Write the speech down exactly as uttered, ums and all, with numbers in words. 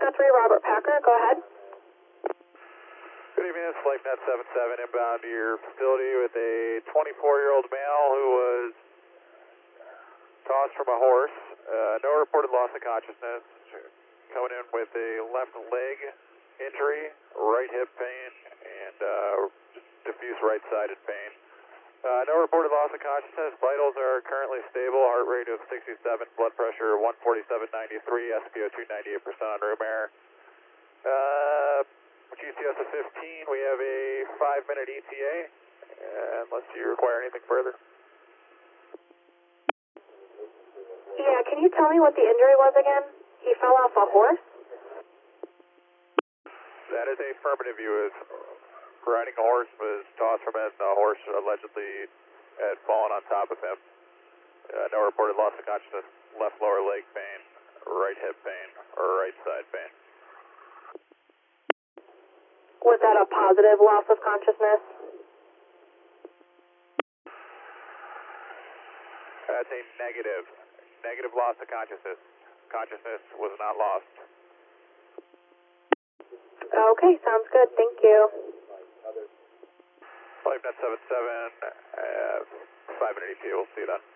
Echo three, Robert Packer, go ahead. Good evening, it's FlightNet seven seven inbound to your facility with a twenty-four-year-old male who was tossed from a horse. Uh, no reported loss of consciousness. Coming in with a left leg injury, right hip pain, and uh, diffuse right-sided pain. Uh, no reported loss of consciousness. Vitals are currently stable. Heart rate of sixty-seven, blood pressure one forty-seven ninety-three, S P O two ninety-eight percent on room air. Uh, G C S of fifteen, we have a five-minute E T A, unless you require anything further. Yeah, can you tell me what the injury was again? He fell off a horse? That is a affirmative. He was riding a horse, was tossed from it, and the horse allegedly had fallen on top of him. Uh, no reported loss of consciousness, left lower leg pain, right hip pain, or right side pain. Was that a positive loss of consciousness? That's a negative. Negative loss of consciousness. Consciousness was not lost. Okay, sounds good. Thank you. FlightNet seven seven, uh, five minute E T A. We'll see you then.